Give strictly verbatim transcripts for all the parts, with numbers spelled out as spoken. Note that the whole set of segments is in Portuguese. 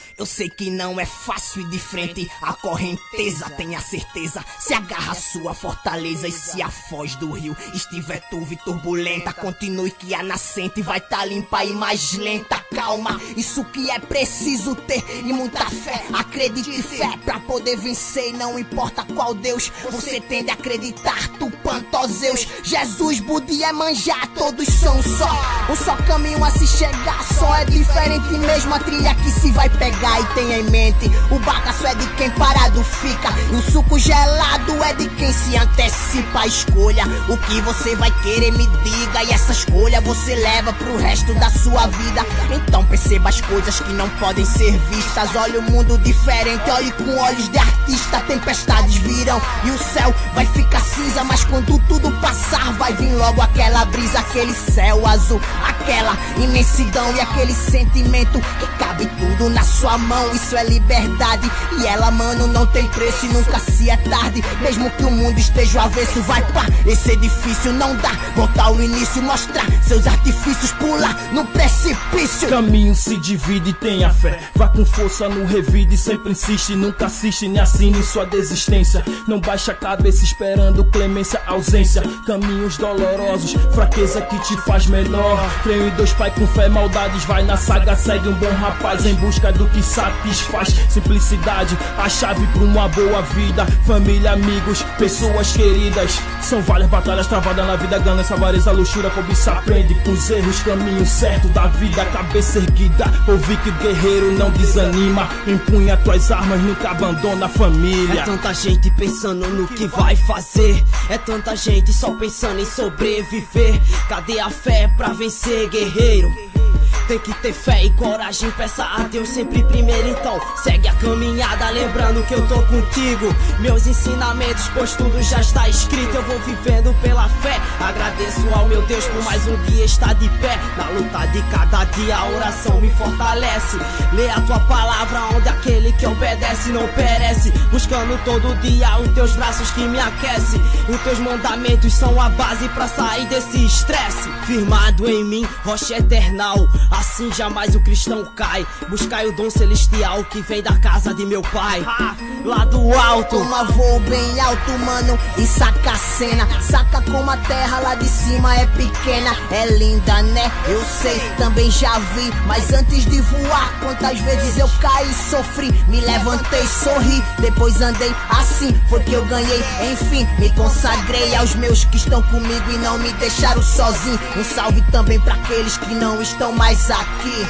Eu sei que não é fácil e de frente a correnteza, tenha certeza. Se agarra a sua fortaleza e se a foz do rio estiver turva e turbulenta, continue que a nascente vai tá limpa e mais lenta. Calma, isso que é preciso ter e muita fé. Acredite e fé pra poder vencer, e não importa qual Deus você tende a acreditar. Tupã, Zeus, Jesus, Buda e Iemanjá, todos são só. Um só caminho a se chegar, só é diferente mesmo a trilha que se vai pegar. E tenha em mente, o bagaço é de quem parado fica, e o suco gelado é de quem se antecipa. Escolha o que você vai querer, me diga, e essa escolha você leva pro resto da sua vida. Então perceba as coisas que não podem ser vistas, olhe o mundo diferente, olhe com olhos de artista. Tempestades virão e o céu vai ficar cinza, mas quando tudo passar vai vir logo aquela brisa, aquele céu azul, aquela imensidão e aquele sentimento que cabe tudo na sua mão. Isso é liberdade e ela, mano, não tem preço e nunca se é tarde. Mesmo que o mundo esteja ao avesso, vai pá, esse edifício não dá. Voltar ao início, mostrar seus artifícios, pular no precipício. Caminho se divide, tenha fé, vá com força no revide, sempre insiste, nunca assiste nem assine sua desistência. Não baixa a cabeça esperando clemência, ausência, caminhos dolorosos, fraqueza que te faz menor. Creio em Deus Pai com fé, maldades vai na saga, segue um bom rapaz em busca do que satisfaz. Simplicidade, a chave pra uma boa vida. Família, amigos, pessoas queridas, são várias batalhas travadas na vida. Ganância, avareza, luxúria, cobiça, aprende com os erros, caminho certo da vida, cabeça erguida. Ouvi que o guerreiro não desanima, empunha tuas armas, nunca abandona a família. É tanta gente pensando no que vai fazer, é tanta gente só pensando em sobreviver. Cadê a fé pra vencer, guerreiro? Tem que ter fé e coragem, peça a Deus sempre primeiro. Então segue a caminhada, lembrando que eu tô contigo. Meus ensinamentos, pois tudo já está escrito. Eu vou vivendo pela fé, agradeço ao meu Deus por mais um dia estar de pé. Na luta de cada dia a oração me fortalece. Lê a tua palavra onde aquele que obedece não perece, buscando todo dia os teus braços que me aquecem. Os teus mandamentos são a base pra sair desse estresse. Firmado em mim, rocha eternal, assim jamais o cristão cai. Buscai o dom celestial que vem da casa de meu pai, lá do alto. Toma voo bem alto, mano, e saca a cena. Saca como a terra lá de cima é pequena. É linda, né? Eu sei, também já vi. Mas antes de voar, quantas vezes eu caí e sofri. Me levantei, sorri, depois andei assim, foi que eu ganhei. Enfim, me consagrei aos meus que estão comigo e não me deixaram sozinho. Um salve também pra aqueles que não estão mais aqui.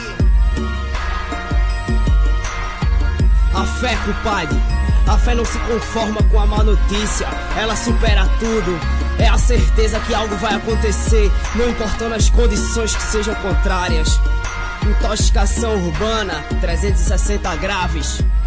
A fé, compadre, a fé não se conforma com a má notícia, ela supera tudo. É a certeza que algo vai acontecer, não importando as condições que sejam contrárias. Intoxicação urbana, trezentos e sessenta graves.